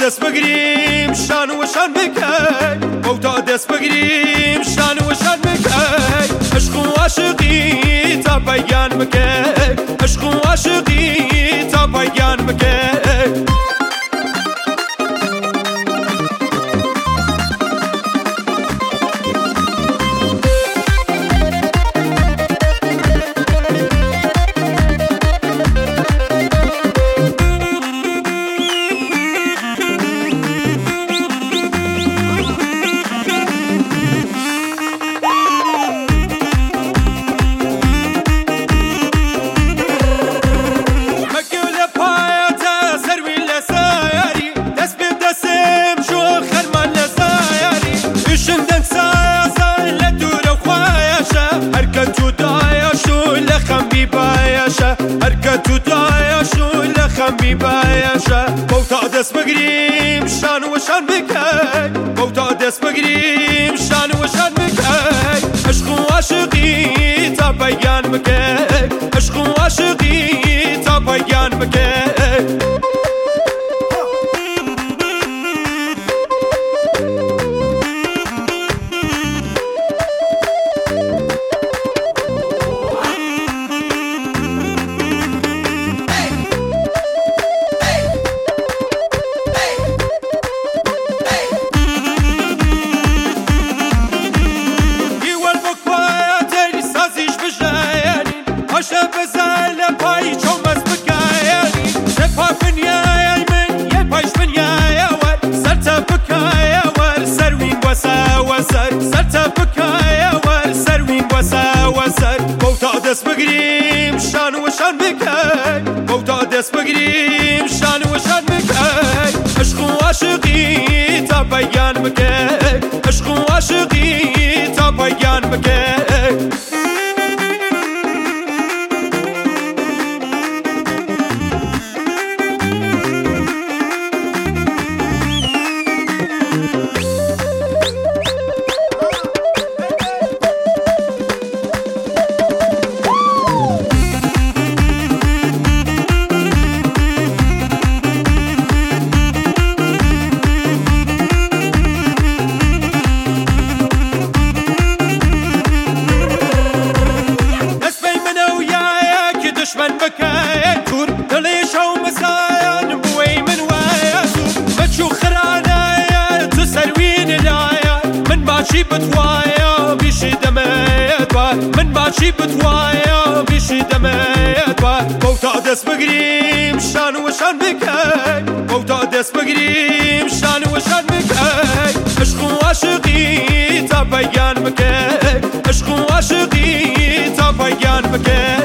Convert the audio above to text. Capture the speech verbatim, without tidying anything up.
دست بگیریم شان و شان بکی بو تا دست بگیریم شان و شان بکی عشق و عاشقی تا پایان بکی عشق و عاشقی تا پایان بکی هرکتو دایشو لخم بی بایشه بو تا دست بگیریم شان و شان بکی بو تا دست بگیریم شان و شان بکی عشق و عاشقی تا پایان بکی عشق و عاشقی تا پایان بکی دست بگیریم شان و شان بکی بو تا دست بگیریم شان و شان بکی عشق و عاشقی تا پایان بکی عشق و عاشقی تا پایان بکی دشمن بکن کور دلیش و مسایان بوی من ویاسو بچو خرانایا تو سروین لایا من باشی بتوایا بیشی دمیت با من باشی بتوایا بیشی دمیت با بو تا دست بگیریم شان و شان بکی بو تا دست بگیریم شان و شان بکی عشق و عاشقی تا پایان بکی عشق و عاشقی تا پایان بکی